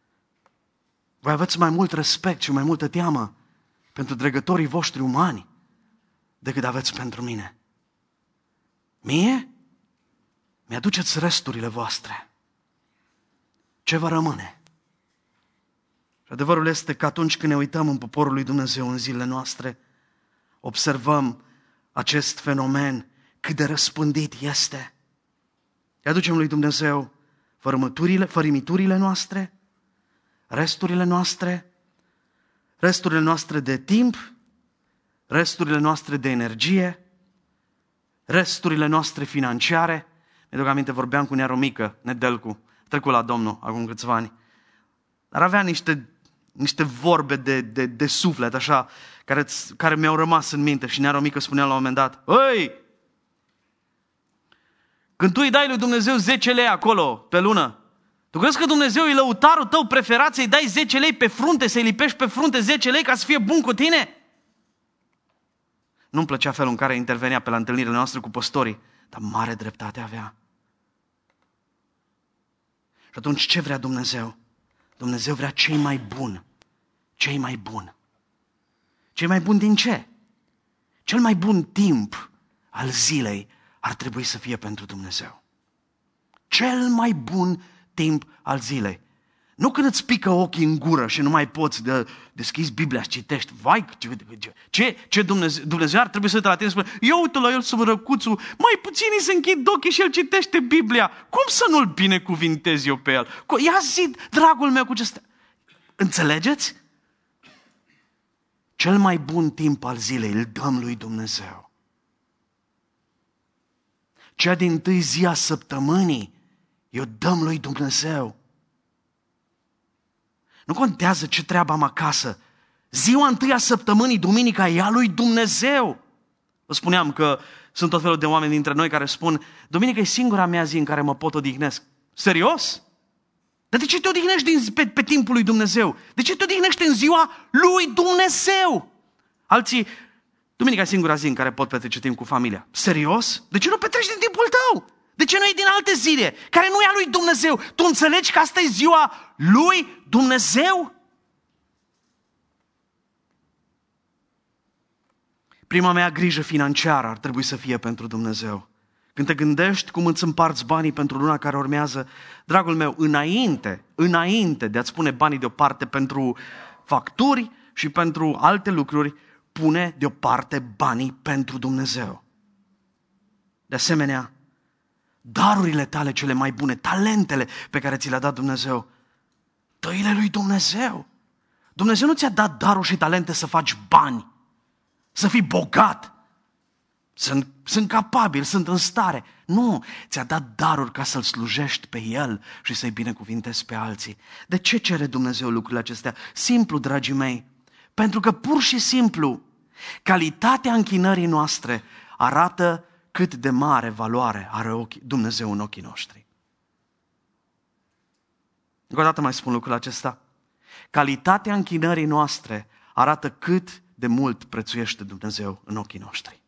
Voi aveți mai mult respect și mai multă teamă pentru dregătorii voștri umani decât aveți pentru mine. Mie? Mi-aduceți resturile voastre. Ce va rămâne? Și adevărul este că atunci când ne uităm în poporul lui Dumnezeu în zilele noastre, observăm acest fenomen cât de răspândit este. Îi aducem lui Dumnezeu fărâmăturile, fărimiturile noastre, resturile noastre, resturile noastre de timp, resturile noastre de energie, resturile noastre financiare. Mi-aduc aminte, vorbeam cu nearu mică, Nedelcu, trecut la Domnul acum câțiva ani. Dar avea niște, niște vorbe de, de, de suflet, așa, care, care mi-au rămas în minte. Și nearu mică spunea la un moment dat: Ăi, când tu îi dai lui Dumnezeu zece lei acolo pe lună, tu crezi că Dumnezeu e lăutarul tău preferat să-i dai zece lei pe frunte, să-i lipești pe frunte zece lei ca să fie bun cu tine? Nu-mi plăcea felul în care intervenea pe la întâlnirile noastre cu păstorii, dar mare dreptate avea. Și atunci ce vrea Dumnezeu? Dumnezeu vrea cei mai buni. Cei mai buni. Cei mai buni din ce? Cel mai bun timp al zilei ar trebui să fie pentru Dumnezeu. Cel mai bun timp al zilei. Nu când îți pică ochii în gură și nu mai poți de deschizi Biblia și citești. Vai, ce, ce Dumnezeu, Dumnezeu ar trebui să uite la tine și spune: eu uite la el sărăcuțul, mai puțin îi se închid ochii și el citește Biblia. Cum să nu-l binecuvintez eu pe el? Ia zi, dragul meu, cu ce stă... Înțelegeți? Cel mai bun timp al zilei îl dăm lui Dumnezeu. Cea din tâi zi a săptămânii eu dăm lui Dumnezeu. Nu contează ce treabă am acasă. Ziua întâi a săptămânii, duminica, e a lui Dumnezeu. Vă spuneam că sunt tot felul de oameni dintre noi care spun: duminica e singura mea zi în care mă pot odihnesc. Serios? Dar de ce te odihnești din, pe, pe timpul lui Dumnezeu? De ce te odihnești în ziua lui Dumnezeu? Alții: duminica e singura zi în care pot petrece timp cu familia. Serios? De ce nu petreci din timpul tău? De ce nu e din alte zile, care nu e a lui Dumnezeu? Tu înțelegi că asta e ziua lui Dumnezeu? Prima mea grijă financiară ar trebui să fie pentru Dumnezeu. Când te gândești cum îți împarți banii pentru luna care urmează, dragul meu, înainte, înainte de a-ți pune banii deoparte pentru facturi și pentru alte lucruri, pune deoparte banii pentru Dumnezeu. De asemenea, darurile tale cele mai bune, talentele pe care ți le-a dat Dumnezeu, dă-i-le lui Dumnezeu. Dumnezeu nu ți-a dat daruri și talente să faci bani, să fii bogat. Sunt, sunt capabil, sunt în stare. Nu, ți-a dat daruri ca să-L slujești pe El și să-i binecuvintezi pe alții. De ce cere Dumnezeu lucrurile acestea? Simplu, dragii mei, pentru că pur și simplu calitatea închinării noastre arată cât de mare valoare are Dumnezeu în ochii noștri. Încă o dată mai spun lucrul acesta. Calitatea închinării noastre arată cât de mult prețuiește Dumnezeu în ochii noștri.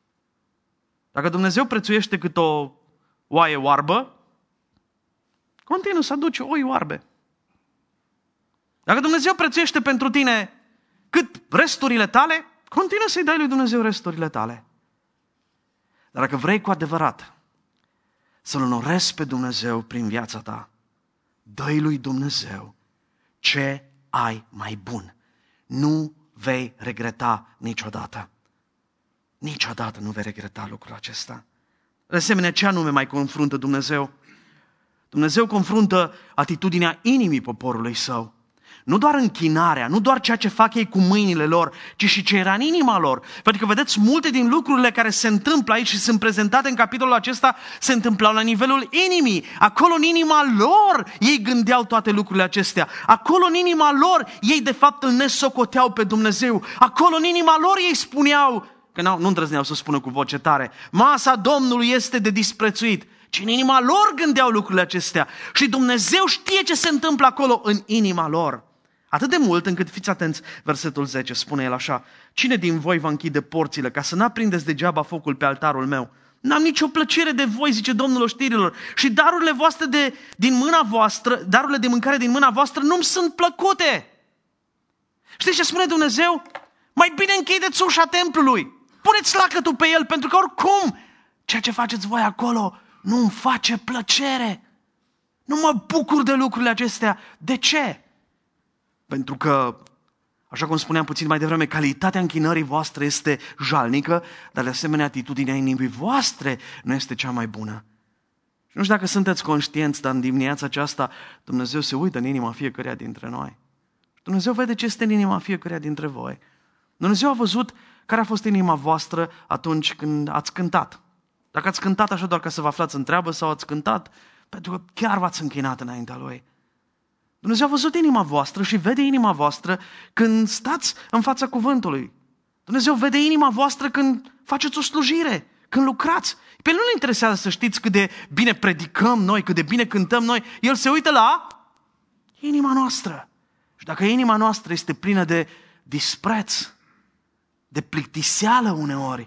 Dacă Dumnezeu prețuiește cât o oaie oarbă, continuu să aduci oi oarbe. Dacă Dumnezeu prețuiește pentru tine cât resturile tale, continuă să-i dai lui Dumnezeu resturile tale. Dar dacă vrei cu adevărat să-L onorezi pe Dumnezeu prin viața ta, dă-i lui Dumnezeu ce ai mai bun. Nu vei regreta niciodată. Niciodată nu vei regreta lucrul acesta. De asemenea, ce anume mai confruntă Dumnezeu? Dumnezeu confruntă atitudinea inimii poporului său. Nu doar închinarea, nu doar ceea ce fac ei cu mâinile lor, ci și ce era în inima lor. Pentru că vedeți, multe din lucrurile care se întâmplă aici și sunt prezentate în capitolul acesta se întâmplau la nivelul inimii. Acolo în inima lor ei gândeau toate lucrurile acestea. Acolo în inima lor ei de fapt îl nesocoteau pe Dumnezeu. Acolo în inima lor ei spuneau, că nu îndrăzneau să spună cu voce tare, masa Domnului este de disprețuit. Ci în inima lor gândeau lucrurile acestea. Și Dumnezeu știe ce se întâmplă acolo în inima lor. Atât de mult încât, fiți atenți, versetul zece spune el așa, cine din voi va închide porțile ca să n-aprindeți degeaba focul pe altarul meu? N-am nicio plăcere de voi, zice Domnul oștirilor, și darurile voastre de, din mâna voastră, darurile de mâncare din mâna voastră nu-mi sunt plăcute. Știți ce spune Dumnezeu? Mai bine închideți ușa templului, puneți lacătul pe el, pentru că oricum ceea ce faceți voi acolo nu îmi face plăcere. Nu mă bucur de lucrurile acestea. De ce? Pentru că, așa cum spuneam puțin mai devreme, calitatea închinării voastre este jalnică, dar de asemenea atitudinea inimii voastre nu este cea mai bună. Și nu știu dacă sunteți conștienți, dar în dimineața aceasta Dumnezeu se uită în inima fiecăruia dintre noi. Dumnezeu vede ce este în inima fiecăruia dintre voi. Dumnezeu a văzut care a fost inima voastră atunci când ați cântat. Dacă ați cântat așa doar ca să vă aflați în treabă sau ați cântat pentru că chiar v-ați închinat înaintea Lui. Dumnezeu a văzut inima voastră și vede inima voastră când stați în fața cuvântului. Dumnezeu vede inima voastră când faceți o slujire, când lucrați. Pe El nu-L interesează să știți cât de bine predicăm noi, cât de bine cântăm noi. El se uită la inima noastră. Și dacă inima noastră este plină de dispreț, de plictiseală uneori,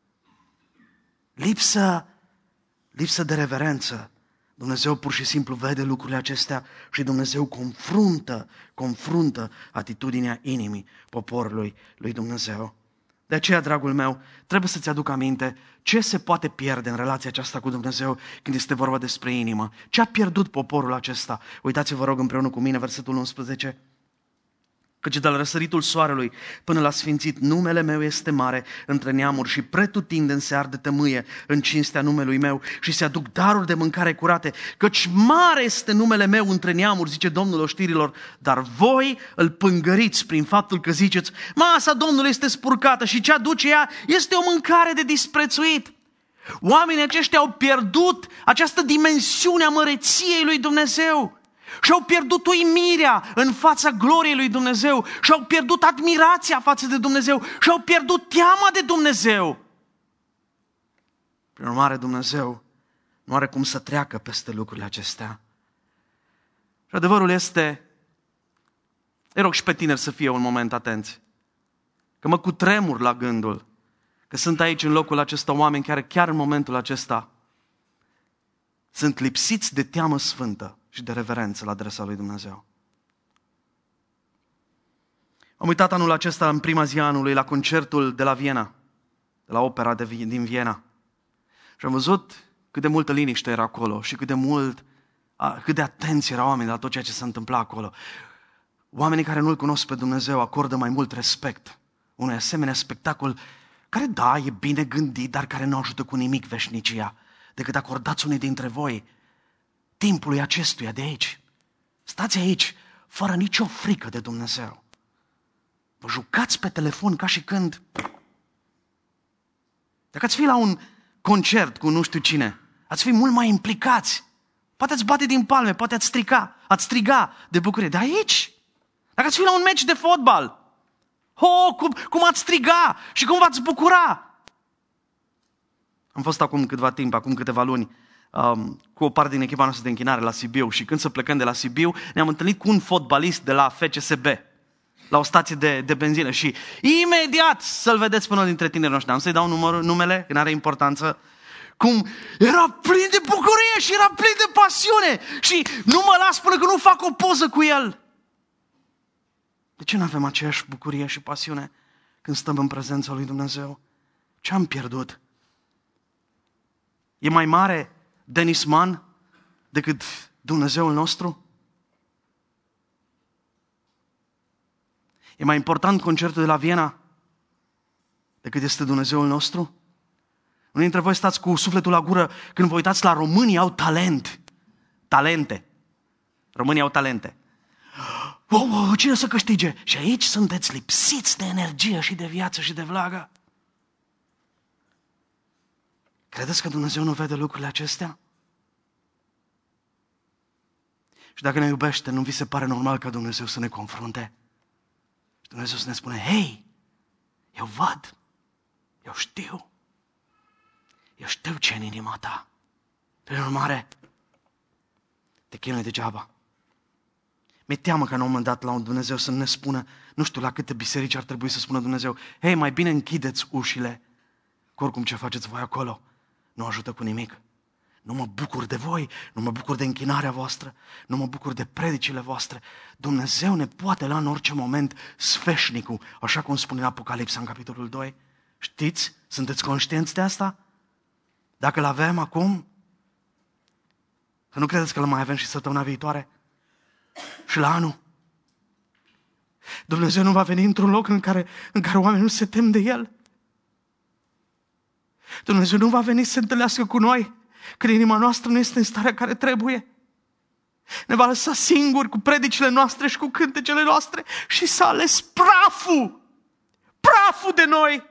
lipsă, lipsă de reverență, Dumnezeu pur și simplu vede lucrurile acestea și Dumnezeu confruntă, confruntă atitudinea inimii poporului lui Dumnezeu. De aceea, dragul meu, trebuie să-ți aduc aminte ce se poate pierde în relația aceasta cu Dumnezeu când este vorba despre inimă. Ce a pierdut poporul acesta? Uitați-vă, rog, împreună cu mine, versetul unsprezece. Căci de la răsăritul soarelui până la sfințit numele meu este mare între neamuri și pretutindeni se arde tămâie în cinstea numelui meu și se aduc daruri de mâncare curate, căci mare este numele meu între neamuri, zice Domnul oștirilor, dar voi îl pângăriți prin faptul că ziceți, masa Domnului este spurcată și ce aduce ea este o mâncare de disprețuit. Oamenii aceștia au pierdut această dimensiune a măreției lui Dumnezeu. Și-au pierdut uimirea în fața gloriei lui Dumnezeu. Și-au pierdut admirația față de Dumnezeu. Și-au pierdut teama de Dumnezeu. Prin urmare, Dumnezeu nu are cum să treacă peste lucrurile acestea. Și adevărul este, îi rog și pe tineri să fie un moment atenți, că mă cutremur la gândul că sunt aici în locul acesta oameni care chiar în momentul acesta sunt lipsiți de teamă sfântă și de reverență la adresa lui Dumnezeu. Am uitat anul acesta, în prima zi a anului, la concertul de la Viena, de la opera de, din Viena. Și am văzut cât de multă liniște era acolo și cât de mult, cât de atenți erau oamenii la tot ceea ce se întâmpla acolo. Oamenii care nu-L cunosc pe Dumnezeu acordă mai mult respect unui asemenea spectacol care, da, e bine gândit, dar care nu ajută cu nimic veșnicia, decât acordați unii dintre voi timpului acestuia de aici. Stați aici, fără nicio frică de Dumnezeu. Vă jucați pe telefon ca și când Dacă ați fi la un concert cu nu știu cine, ați fi mult mai implicați. Poate ați bate din palme, poate ați striga, ați striga de bucurie. Dar aici, dacă ați fi la un meci de fotbal, oh, cum, cum ați striga și cum v-ați bucura. Am fost acum câtva timp, acum câteva luni, um, cu o parte din echipa noastră de închinare la Sibiu și când să plecăm de la Sibiu, ne-am întâlnit cu un fotbalist de la F C S B, la o stație de, de benzină și imediat să-l vedeți pe unul dintre tinerii noștri. Am să-i dau numărul, numele, că n-are importanță. Cum era plin de bucurie și era plin de pasiune și nu mă las până că nu fac o poză cu el. De ce nu avem aceeași bucurie și pasiune când stăm în prezența lui Dumnezeu? Ce am pierdut? E mai mare Dennis Mann decât Dumnezeul nostru? E mai important concertul de la Viena decât este Dumnezeul nostru? Unii dintre voi stați cu sufletul la gură când vă uitați la românii au talent. Talente. Românii au talente. Wow, wow, cine să câștige? Și aici sunteți lipsiți de energie și de viață și de vlagă. Credeți că Dumnezeu nu vede lucrurile acestea? Și dacă ne iubește, nu vi se pare normal ca Dumnezeu să ne confrunte? Și Dumnezeu să ne spune, hei, eu văd, eu știu, eu știu ce în inima ta. Prin urmare, te chinui degeaba. Mi-e teamă ca la un moment dat la un Dumnezeu să ne spună, nu știu la câte biserici ar trebui să spună Dumnezeu, hei, mai bine închideți ușile, că oricum ce faceți voi acolo nu ajută cu nimic. Nu mă bucur de voi, nu mă bucur de închinarea voastră, nu mă bucur de predicile voastre. Dumnezeu ne poate lua în orice moment sfeșnicul, așa cum spune în Apocalipsa în capitolul doi. Știți? Sunteți conștienți de asta? Dacă l-avem acum, să nu credeți că l mai avem și săptămâna viitoare și la anul. Dumnezeu nu va veni într-un loc în care, în care oamenii nu se tem de El. Dumnezeu nu va veni să se întâlnească cu noi când inima noastră nu este în starea care trebuie. Ne va lăsa singuri cu predicile noastre și cu cântecele noastre și s-a ales praful, praful de noi.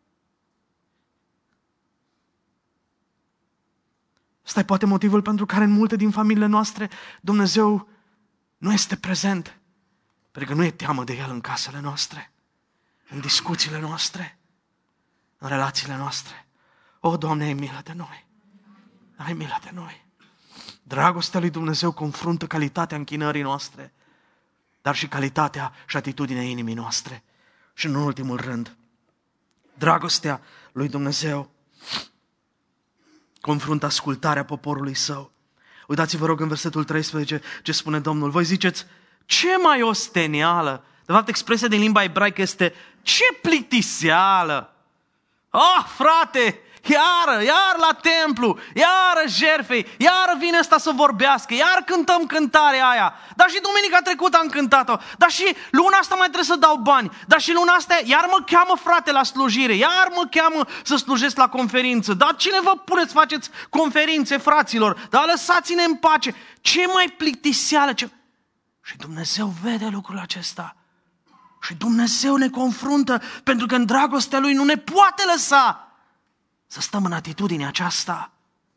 Ăsta e poate motivul pentru care în multe din familiile noastre Dumnezeu nu este prezent, pentru că nu e teamă de El în casele noastre, în discuțiile noastre, în relațiile noastre. O, Doamne, ai milă de noi! Ai milă de noi! Dragostea lui Dumnezeu confruntă calitatea închinării noastre, dar și calitatea și atitudinea inimii noastre. Și în ultimul rând, dragostea lui Dumnezeu confruntă ascultarea poporului său. Uitați-vă, rog, în versetul treisprezece ce spune Domnul. Voi ziceți, ce mai ostenială? De fapt, expresia din limba ebraică este, ce plictiseală! Ah, frate, iară, iar la templu, iară jertfei, iară vine ăsta să vorbească, iar cântăm cântarea aia. Dar și duminica trecută am cântat-o, dar și luna asta mai trebuie să dau bani, dar și luna asta iar mă cheamă frate la slujire, iar mă cheamă să slujesc la conferință. Dar cine vă puneți, faceți conferințe, fraților, dar lăsați-ne în pace. Ce mai plictiseală? Ce... Și Dumnezeu vede lucrul acesta. Și Dumnezeu ne confruntă, pentru că în dragostea Lui nu ne poate lăsa să stăm în atitudinea aceasta.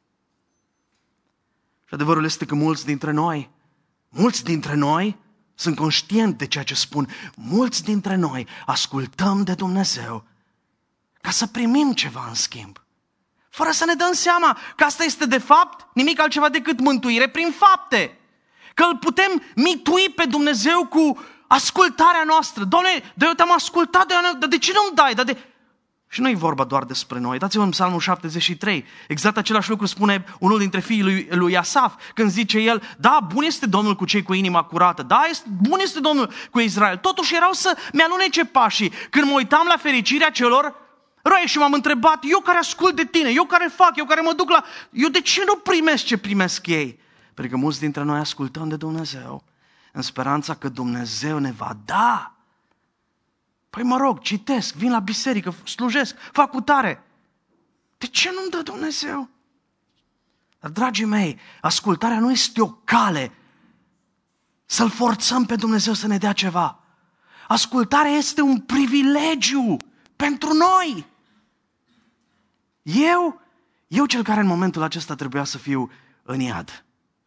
Și adevărul este că mulți dintre noi, mulți dintre noi sunt conștienți de ceea ce spun. Mulți dintre noi ascultăm de Dumnezeu ca să primim ceva în schimb, fără să ne dăm seama că asta este de fapt nimic altceva decât mântuire prin fapte. Că îl putem mitui pe Dumnezeu cu ascultarea noastră. Doamne, dar eu te-am ascultat, dar de ce nu-mi dai? Dar de... Și nu e vorba doar despre noi. Dați-vă în Psalmul șaptezeci și trei. Exact același lucru spune unul dintre fiii lui, lui Asaf, când zice el, da, bun este Domnul cu cei cu inima curată, da, este, bun este Domnul cu Israel. Totuși erau să-mi alunece pașii. Când mă uitam la fericirea celor răi și m-am întrebat, eu care ascult de tine, eu care fac, eu care mă duc la... Eu de ce nu primesc ce primesc ei? Pentru că mulți dintre noi ascultăm de Dumnezeu în speranța că Dumnezeu ne va da. Păi mă rog, citesc, vin la biserică, slujesc, fac cutare. De ce nu-mi dă Dumnezeu? Dar, dragii mei, ascultarea nu este o cale să-L forțăm pe Dumnezeu să ne dea ceva. Ascultarea este un privilegiu pentru noi. Eu, eu cel care în momentul acesta trebuia să fiu în iad.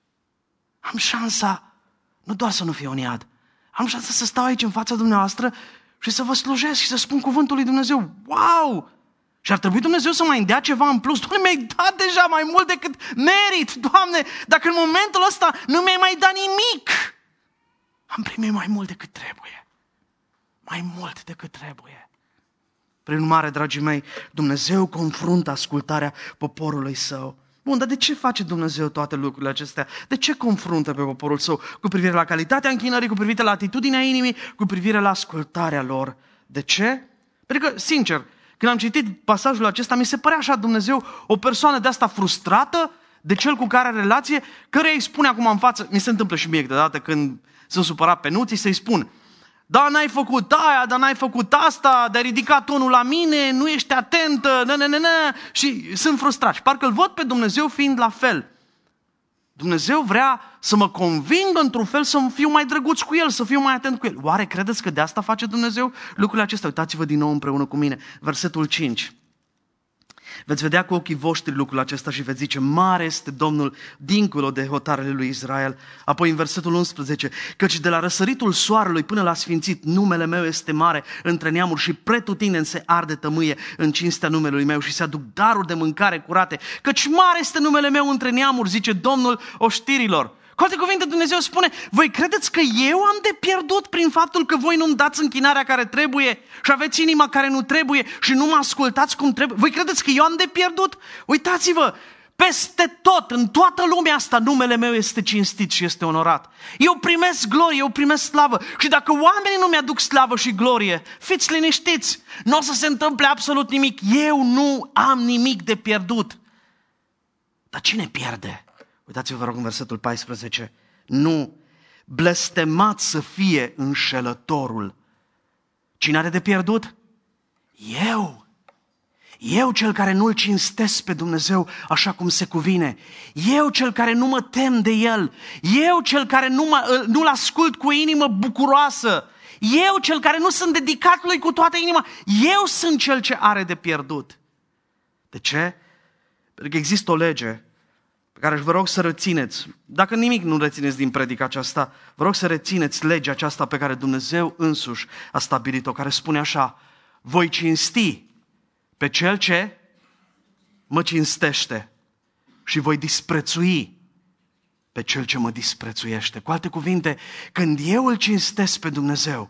Am șansa, nu doar să nu fiu în iad, am șansa să stau aici în fața dumneavoastră și să vă slujesc și să spun cuvântul lui Dumnezeu. Wow! Și ar trebui Dumnezeu să mai dea ceva în plus. Doamne, mi-ai dat deja mai mult decât merit. Doamne, dacă în momentul ăsta nu mi-ai mai dat nimic, am primit mai mult decât trebuie. Mai mult decât trebuie. Prin urmare, dragii mei, Dumnezeu confruntă ascultarea poporului său. Bun, dar de ce face Dumnezeu toate lucrurile acestea? De ce confruntă pe poporul său cu privire la calitatea închinării, cu privire la atitudinea inimii, cu privire la ascultarea lor? De ce? Pentru că, sincer, când am citit pasajul acesta, mi se părea așa Dumnezeu o persoană de asta frustrată de cel cu care are relație, căreia îi spune acum în față, mi se întâmplă și mie câteodată când sunt supărat pe nuții, să-i spun: da, n-ai făcut aia, dar n-ai făcut asta, de-ai ridicat tonul la mine, nu ești atentă, nă, nă, nă, nă, și sunt frustrat. Și parcă îl văd pe Dumnezeu fiind la fel. Dumnezeu vrea să mă convingă într-un fel să fiu mai drăguț cu El, să fiu mai atent cu El. Oare credeți că de asta face Dumnezeu lucrurile acestea? Uitați-vă din nou împreună cu mine. Versetul cinci. Veți vedea cu ochii voștri lucrul acesta și veți zice: mare este Domnul dincolo de hotarele lui Israel. Apoi în versetul unsprezece, căci de la răsăritul soarelui până la sfințit numele meu este mare între neamuri și pretutindeni se arde tămâie în cinstea numelui meu și se aduc daruri de mâncare curate. Căci mare este numele meu între neamuri, zice Domnul oștirilor. Cu alte cuvinte, Dumnezeu spune: voi credeți că eu am de pierdut prin faptul că voi nu-mi dați închinarea care trebuie și aveți inima care nu trebuie și nu mă ascultați cum trebuie? Voi credeți că eu am de pierdut? Uitați-vă, peste tot, în toată lumea asta, numele meu este cinstit și este onorat. Eu primesc glorie, eu primesc slavă și dacă oamenii nu mi-aduc slavă și glorie, fiți liniștiți, nu o să se întâmple absolut nimic. Eu nu am nimic de pierdut. Dar cine pierde? Uitați-vă, vă rog, în versetul paisprezece. Nu, blestemat să fie înșelătorul. Cine are de pierdut? Eu. Eu cel care nu-L cinstesc pe Dumnezeu așa cum se cuvine. Eu cel care nu mă tem de El. Eu cel care nu mă, nu-L ascult cu inimă bucuroasă. Eu cel care nu sunt dedicat Lui cu toată inima. Eu sunt cel ce are de pierdut. De ce? Pentru că există o lege pe care vă rog să rețineți. Dacă nimic nu rețineți din predica aceasta, vă rog să rețineți legea aceasta pe care Dumnezeu însuși a stabilit-o, care spune așa: voi cinsti pe cel ce mă cinstește și voi disprețui pe cel ce mă disprețuiește. Cu alte cuvinte, când eu îl cinstesc pe Dumnezeu,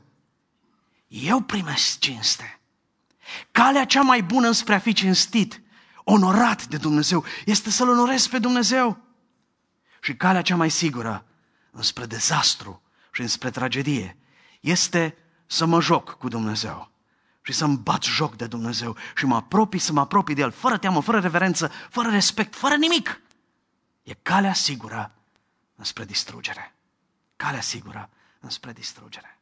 eu primesc cinste. Calea cea mai bună înspre a fi cinstit, onorat de Dumnezeu, este să-L onorezi pe Dumnezeu. Și calea cea mai sigură înspre dezastru și înspre tragedie este să mă joc cu Dumnezeu și să-mi bat joc de Dumnezeu și mă apropii, să mă apropii de El, fără teamă, fără reverență, fără respect, fără nimic. E calea sigură înspre distrugere. Calea sigură înspre distrugere.